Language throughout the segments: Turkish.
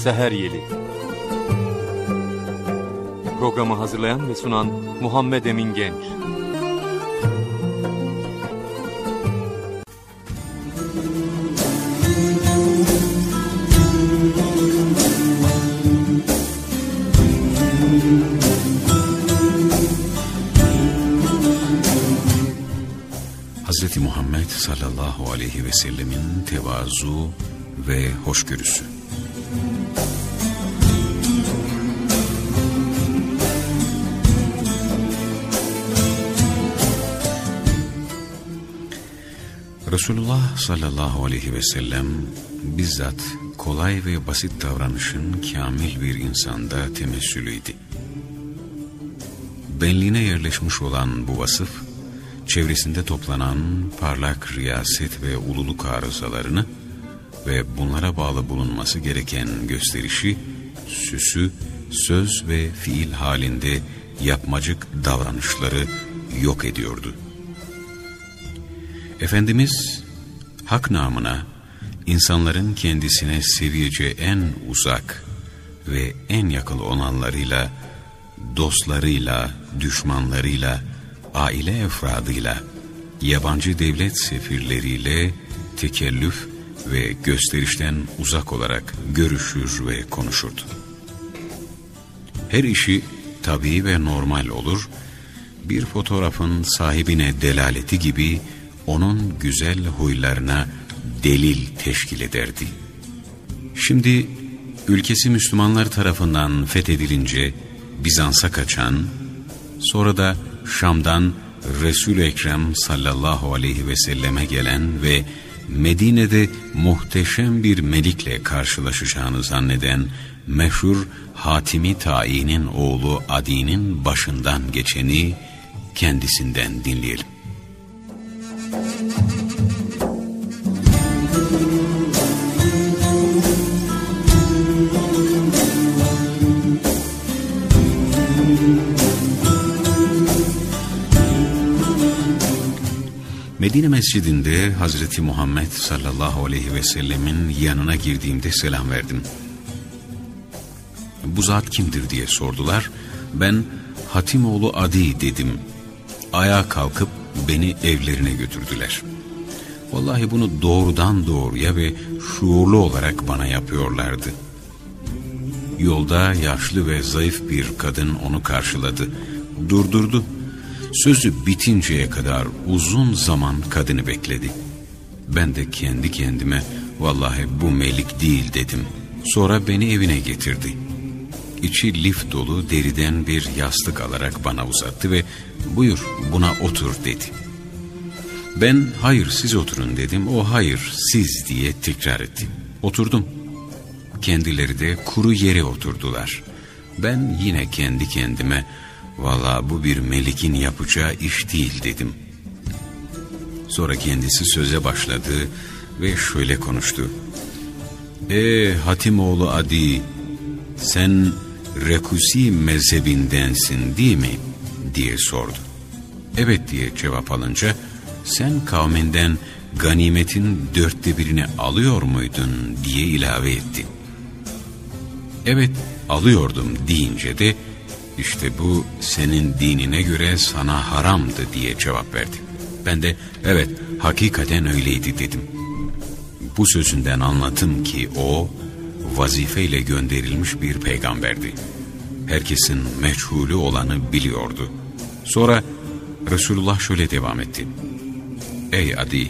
Seher Yeli. Programı hazırlayan ve sunan Muhammed Emin Genç. Hz. Muhammed sallallahu aleyhi ve sellemin tevazu ve hoşgörüsü. Resulullah sallallahu aleyhi ve sellem bizzat kolay ve basit davranışın kamil bir insanda temessülüydü. Benliğine yerleşmiş olan bu vasıf, çevresinde toplanan parlak riyaset ve ululuk arızalarını ve bunlara bağlı bulunması gereken gösterişi, süsü, söz ve fiil halinde yapmacık davranışları yok ediyordu. Efendimiz, hak namına insanların kendisine seviyece en uzak ve en yakın olanlarıyla, dostlarıyla, düşmanlarıyla, aile efradıyla, yabancı devlet sefirleriyle tekellüf ve gösterişten uzak olarak görüşür ve konuşurdu. Her işi tabii ve normal olur, bir fotoğrafın sahibine delaleti gibi onun güzel huylarına delil teşkil ederdi. Şimdi ülkesi Müslümanlar tarafından fethedilince Bizans'a kaçan, sonra da Şam'dan Resul-i Ekrem sallallahu aleyhi ve selleme gelen ve Medine'de muhteşem bir melikle karşılaşacağını zanneden meşhur Hatimi Ta'i'nin oğlu Adi'nin başından geçeni kendisinden dinleyelim. Medine Mescidinde Hazreti Muhammed sallallahu aleyhi ve sellemin yanına girdiğimde selam verdim. Bu zat kimdir diye sordular. Ben Hatimoğlu Adi dedim. Ayağa kalkıp beni evlerine götürdüler. Vallahi bunu doğrudan doğruya ve şuurlu olarak bana yapıyorlardı. Yolda yaşlı ve zayıf bir kadın onu karşıladı. Durdurdu. Sözü bitinceye kadar uzun zaman kadını bekledi. Ben de kendi kendime vallahi bu melik değil dedim. Sonra beni evine getirdi. İçi lif dolu deriden bir yastık alarak bana uzattı ve buyur buna otur dedi. Ben hayır siz oturun dedim. O hayır siz diye tekrar etti. Oturdum. Kendileri de kuru yere oturdular. Ben yine kendi kendime vallahi bu bir melikin yapacağı iş değil dedim. Sonra kendisi söze başladı ve şöyle konuştu. Hatimoğlu Adi, sen Rekusi mezhebindensin değil mi? diye sordu. Evet diye cevap alınca, sen kavminden ganimetin 1/4'ini alıyor muydun diye ilave etti. Evet alıyordum deyince de, İşte bu senin dinine göre sana haramdı diye cevap verdi. Ben de evet hakikaten öyleydi dedim. Bu sözünden anladım ki o vazifeyle gönderilmiş bir peygamberdi. Herkesin meçhulü olanı biliyordu. Sonra Resulullah şöyle devam etti. Ey Adi!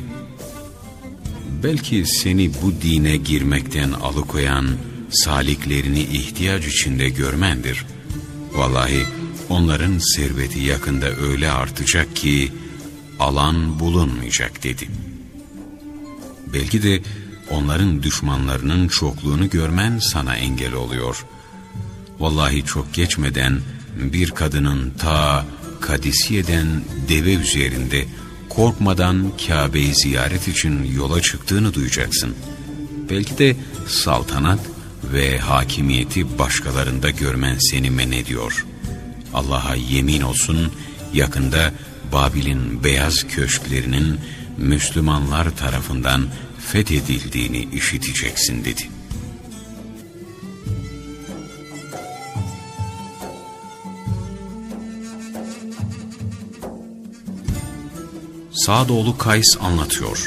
Belki seni bu dine girmekten alıkoyan saliklerini ihtiyaç içinde görmendir. Vallahi onların serveti yakında öyle artacak ki alan bulunmayacak dedi. Belki de onların düşmanlarının çokluğunu görmen sana engel oluyor. Vallahi çok geçmeden bir kadının ta Kadisiye'den deve üzerinde korkmadan Kabe'yi ziyaret için yola çıktığını duyacaksın. Belki de saltanat ve hakimiyeti başkalarında görmen seni men ediyor. Allah'a yemin olsun yakında Babil'in beyaz köşklerinin Müslümanlar tarafından fethedildiğini işiteceksin dedi. Sa'd oğlu Kays anlatıyor.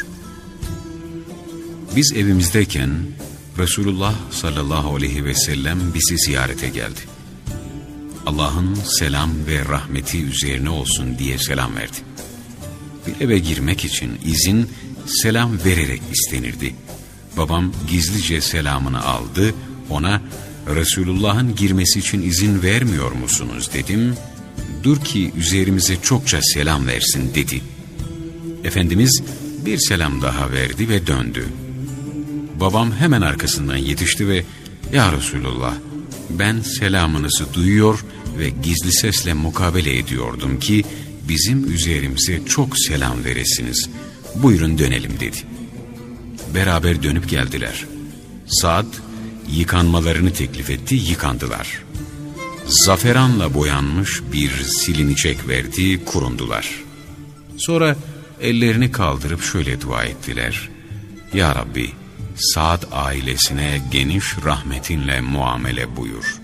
Biz evimizdeyken Resulullah sallallahu aleyhi ve sellem bizi ziyarete geldi. Allah'ın selam ve rahmeti üzerine olsun diye selam verdi. Bir eve girmek için izin selam vererek istenirdi. Babam gizlice selamını aldı, ona Resulullah'ın girmesi için izin vermiyor musunuz dedim. Dur ki üzerimize çokça selam versin dedi. Efendimiz bir selam daha verdi ve döndü. Babam hemen arkasından yetişti ve "Ya Resulullah, ben selamınızı duyuyor ve gizli sesle mukabele ediyordum ki bizim üzerimize çok selam veresiniz. Buyurun dönelim" dedi. Beraber dönüp geldiler. Sa'd yıkanmalarını teklif etti, yıkandılar. Zaferanla boyanmış bir silinecek verdi, kurundular. Sonra ellerini kaldırıp şöyle dua ettiler: "Ya Rabbi, Sa'd ailesine geniş rahmetinle muamele buyur."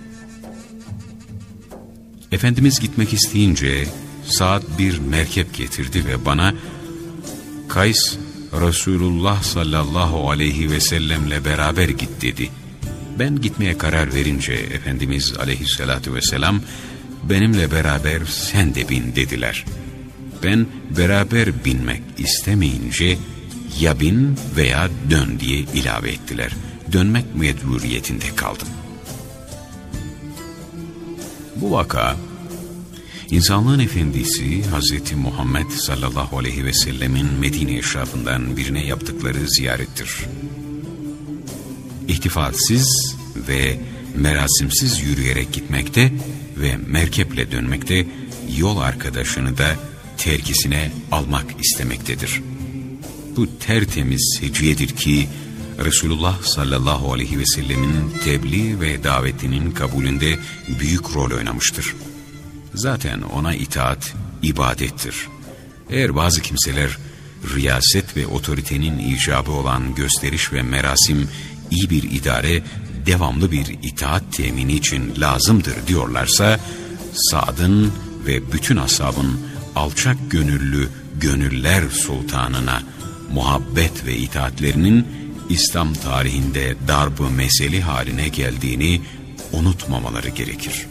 Efendimiz gitmek isteyince Sa'd bir merkep getirdi ve bana "Kays, Resulullah sallallahu aleyhi ve sellemle beraber git" dedi. Ben gitmeye karar verince Efendimiz aleyhissalatu vesselam "Benimle beraber sen de bin" dediler. Ben beraber binmek istemeyince "Ya bin veya dön" diye ilave ettiler. Dönmek mecburiyetinde kaldım. Bu vaka İnsanlığın efendisi Hz. Muhammed sallallahu aleyhi ve sellemin Medine eşrafından birine yaptıkları ziyarettir. İhtifalsiz ve merasimsiz yürüyerek gitmekte ve merkeple dönmekte, yol arkadaşını da terkisine almak istemektedir. Bu tertemiz hediyedir ki Resulullah sallallahu aleyhi ve sellemin tebliğ ve davetinin kabulünde büyük rol oynamıştır. Zaten ona itaat ibadettir. Eğer bazı kimseler riyaset ve otoritenin icabı olan gösteriş ve merasim iyi bir idare, devamlı bir itaat temini için lazımdır diyorlarsa, Sa'd'ın ve bütün ashabın alçak gönüllü gönüller sultanına muhabbet ve itaatlerinin İslam tarihinde darb-ı meseli haline geldiğini unutmamaları gerekir.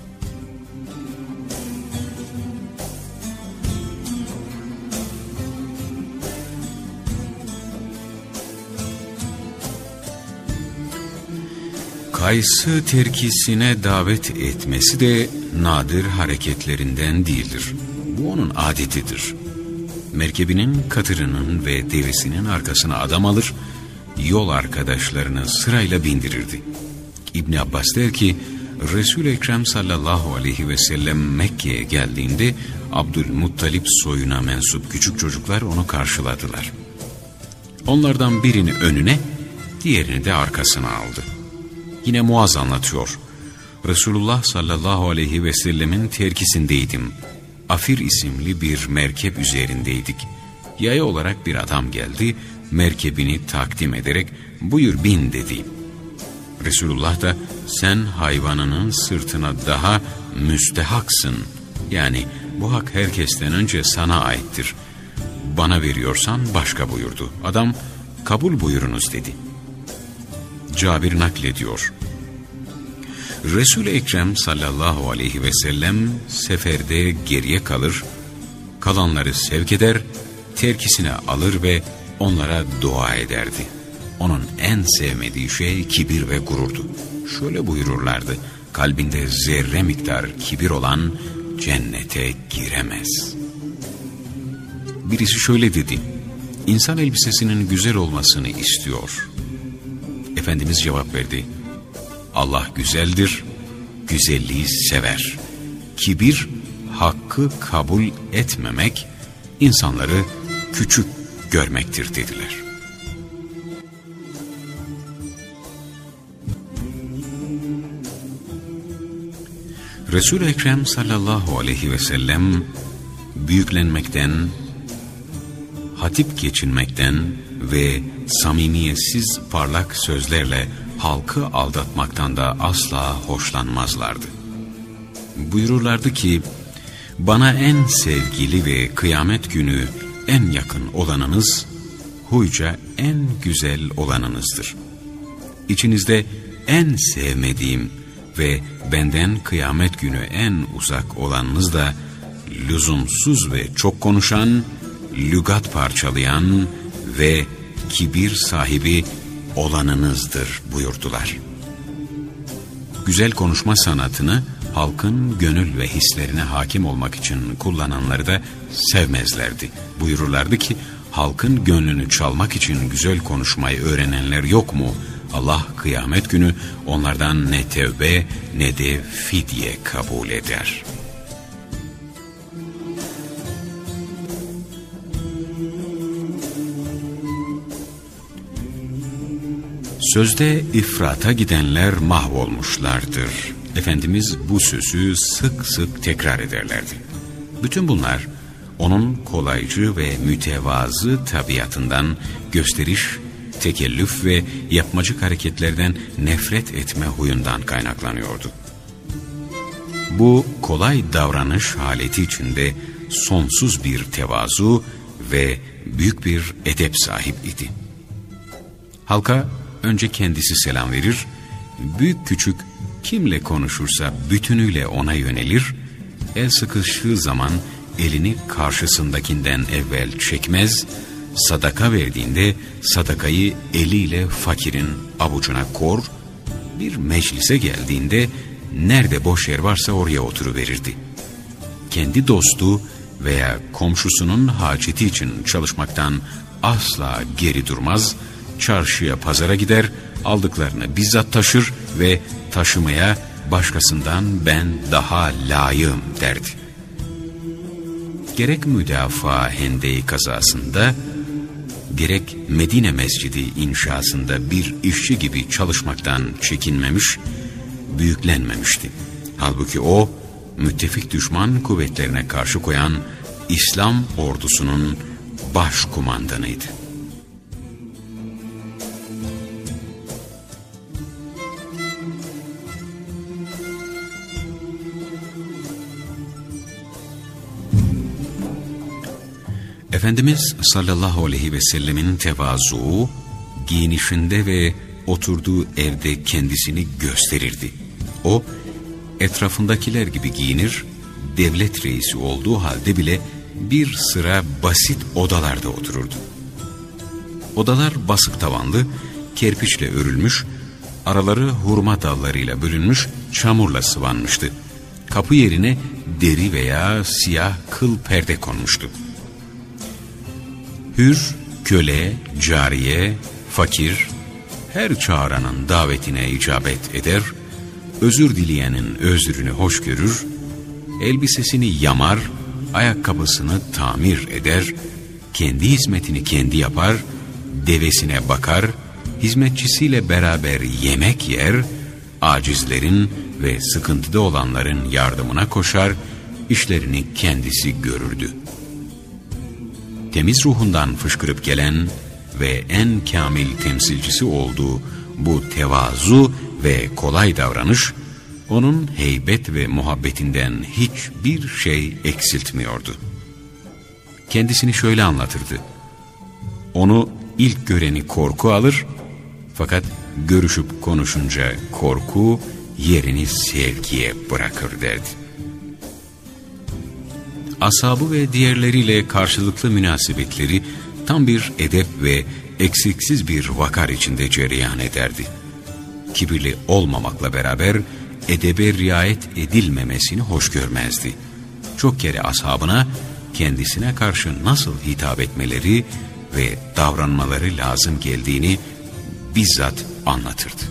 Kays'ı terkisine davet etmesi de nadir hareketlerinden değildir. Bu onun adetidir. Merkebinin, katırının ve devesinin arkasına adam alır, yol arkadaşlarını sırayla bindirirdi. İbn Abbas der ki, Resul-i Ekrem sallallahu aleyhi ve sellem Mekke'ye geldiğinde Abdülmuttalip soyuna mensup küçük çocuklar onu karşıladılar. Onlardan birini önüne, diğerini de arkasına aldı. Yine Muaz anlatıyor. Resulullah sallallahu aleyhi ve sellemin terkisindeydim. Afir isimli bir merkep üzerindeydik. Yaya olarak bir adam geldi, merkebini takdim ederek "Buyur bin" dedi. Resulullah da "Sen hayvanının sırtına daha müstehaksın. Yani bu hak herkesten önce sana aittir. Bana veriyorsan başka" buyurdu. Adam "Kabul buyurunuz" dedi. Cabir naklediyor. Resul-i Ekrem sallallahu aleyhi ve sellem seferde geriye kalır, kalanları sevk eder, terkisine alır ve onlara dua ederdi. Onun en sevmediği şey kibir ve gururdu. Şöyle buyururlardı: kalbinde zerre miktar kibir olan cennete giremez. Birisi şöyle dedi: İnsan elbisesinin güzel olmasını istiyor. Efendimiz cevap verdi: Allah güzeldir, güzelliği sever. Kibir, hakkı kabul etmemek, insanları küçük görmektir dediler. Resul-i Ekrem sallallahu aleyhi ve sellem büyüklenmekten, hatip geçinmekten ve samimiyetsiz parlak sözlerle halkı aldatmaktan da asla hoşlanmazlardı. Buyururlardı ki, bana en sevgili ve kıyamet günü en yakın olanınız, huyca en güzel olanınızdır. İçinizde en sevmediğim ve benden kıyamet günü en uzak olanınız da lüzumsuz ve çok konuşan, lügat parçalayan ve kibir sahibi olanınızdır buyurdular. Güzel konuşma sanatını halkın gönül ve hislerine hakim olmak için kullananları da sevmezlerdi. Buyururlardı ki, halkın gönlünü çalmak için güzel konuşmayı öğrenenler yok mu? Allah kıyamet günü onlardan ne tevbe ne de fidye kabul eder. Sözde ifrata gidenler mahvolmuşlardır. Efendimiz bu sözü sık sık tekrar ederlerdi. Bütün bunlar onun kolaycı ve mütevazı tabiatından, gösteriş, tekellüf ve yapmacık hareketlerden nefret etme huyundan kaynaklanıyordu. Bu kolay davranış haleti içinde sonsuz bir tevazu ve büyük bir edep sahip idi. Halka önce kendisi selam verir, büyük küçük kimle konuşursa bütünüyle ona yönelir, el sıkıştığı zaman elini karşısındakinden evvel çekmez, sadaka verdiğinde sadakayı eliyle fakirin avucuna kor, bir meclise geldiğinde nerede boş yer varsa oraya oturuverirdi. Kendi dostu veya komşusunun haceti için çalışmaktan asla geri durmaz, çarşıya pazara gider, aldıklarını bizzat taşır ve taşımaya başkasından ben daha layığım derdi. Gerek müdafaa Hendey kazasında, gerek Medine Mescidi inşasında bir işçi gibi çalışmaktan çekinmemiş, büyüklenmemişti. Halbuki o, müttefik düşman kuvvetlerine karşı koyan İslam ordusunun başkumandanıydı. Efendimiz sallallahu aleyhi ve sellemin tevazu, giyinişinde ve oturduğu evde kendisini gösterirdi. O, etrafındakiler gibi giyinir, devlet reisi olduğu halde bile bir sıra basit odalarda otururdu. Odalar basık tavanlı, kerpiçle örülmüş, araları hurma dallarıyla bölünmüş, çamurla sıvanmıştı. Kapı yerine deri veya siyah kıl perde konmuştu. Hür, köle, cariye, fakir, her çağıranın davetine icabet eder, özür dileyenin özrünü hoş görür, elbisesini yamar, ayakkabısını tamir eder, kendi hizmetini kendi yapar, devesine bakar, hizmetçisiyle beraber yemek yer, acizlerin ve sıkıntıda olanların yardımına koşar, işlerini kendisi görürdü. Temiz ruhundan fışkırıp gelen ve en kamil temsilcisi olduğu bu tevazu ve kolay davranış, onun heybet ve muhabbetinden hiçbir şey eksiltmiyordu. Kendisini şöyle anlatırdı: onu ilk göreni korku alır, fakat görüşüp konuşunca korku yerini sevgiye bırakır derdi. Ashabı ve diğerleriyle karşılıklı münasebetleri tam bir edep ve eksiksiz bir vakar içinde cereyan ederdi. Kibirli olmamakla beraber edebe riayet edilmemesini hoş görmezdi. Çok kere ashabına kendisine karşı nasıl hitap etmeleri ve davranmaları lazım geldiğini bizzat anlatırdı.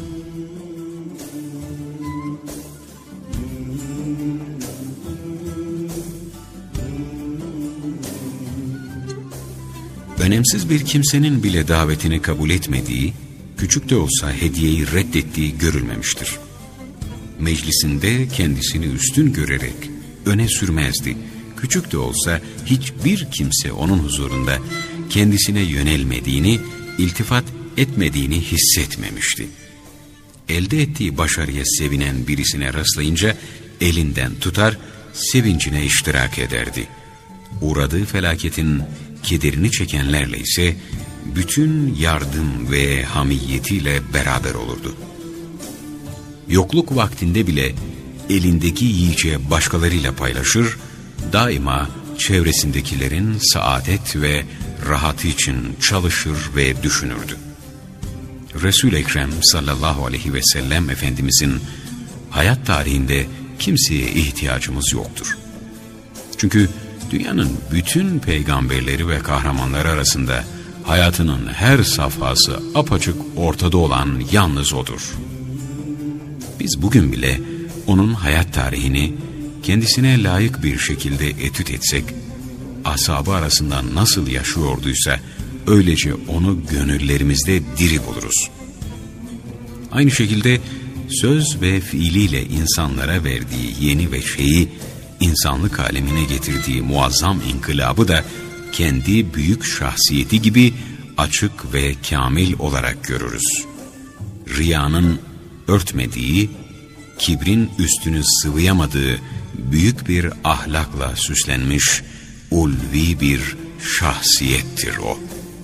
Önemsiz bir kimsenin bile davetini kabul etmediği, küçük de olsa hediyeyi reddettiği görülmemiştir. Meclisinde kendisini üstün görerek öne sürmezdi. Küçük de olsa hiçbir kimse onun huzurunda kendisine yönelmediğini, iltifat etmediğini hissetmemişti. Elde ettiği başarıya sevinen birisine rastlayınca elinden tutar, sevincine iştirak ederdi. Uğradığı felaketin kederini çekenlerle ise bütün yardım ve hamiyetiyle beraber olurdu. Yokluk vaktinde bile elindeki yiyeceği başkalarıyla paylaşır, daima çevresindekilerin saadet ve rahatı için çalışır ve düşünürdü. Resul-i Ekrem sallallahu aleyhi ve sellem Efendimizin hayat tarihinde kimseye ihtiyacımız yoktur. Çünkü dünyanın bütün peygamberleri ve kahramanları arasında hayatının her safhası apaçık ortada olan yalnız odur. Biz bugün bile onun hayat tarihini kendisine layık bir şekilde etüt etsek, ashabı arasında nasıl yaşıyorduysa öylece onu gönüllerimizde diri buluruz. Aynı şekilde söz ve fiiliyle insanlara verdiği yeni ve şeyi, insanlık alemine getirdiği muazzam inkılabı da kendi büyük şahsiyeti gibi açık ve kamil olarak görürüz. Riyanın örtmediği, kibrin üstünü sıvayamadığı büyük bir ahlakla süslenmiş ulvi bir şahsiyettir o.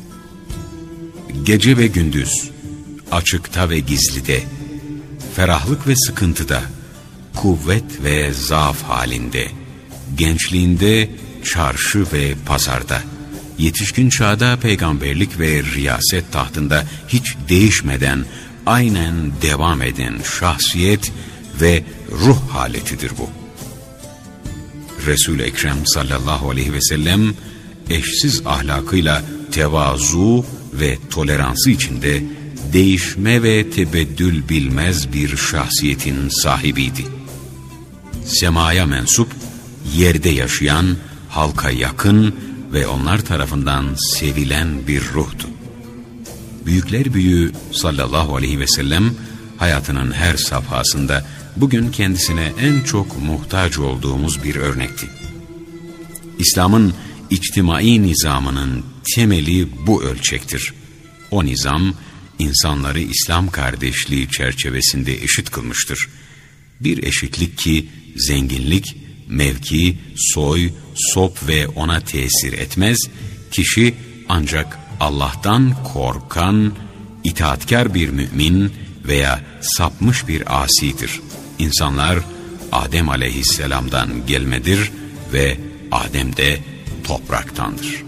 Gece ve gündüz, açıkta ve gizlide, ferahlık ve sıkıntıda, kuvvet ve zaaf halinde, gençliğinde, çarşı ve pazarda, yetişkin çağda peygamberlik ve riyaset tahtında hiç değişmeden, aynen devam eden şahsiyet ve ruh haletidir bu. Resul-i Ekrem sallallahu aleyhi ve sellem eşsiz ahlakıyla tevazu ve toleransı içinde değişme ve tebeddül bilmez bir şahsiyetin sahibiydi. Semaya mensup, yerde yaşayan, halka yakın ve onlar tarafından sevilen bir ruhtu. Büyükler büyüğü sallallahu aleyhi ve sellem hayatının her safhasında bugün kendisine en çok muhtaç olduğumuz bir örnekti. İslam'ın içtimai nizamının temeli bu ölçektir. O nizam, insanları İslam kardeşliği çerçevesinde eşit kılmıştır. Bir eşitlik ki zenginlik, mevki, soy, sop ve ona tesir etmez, kişi ancak Allah'tan korkan, itaatkar bir mümin veya sapmış bir asidir. İnsanlar Adem aleyhisselamdan gelmedir ve Adem de topraktandır.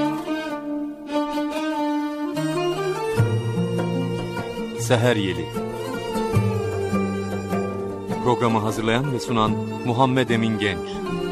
Seher Yeli. Programı hazırlayan ve sunan Muhammed Emin Genç.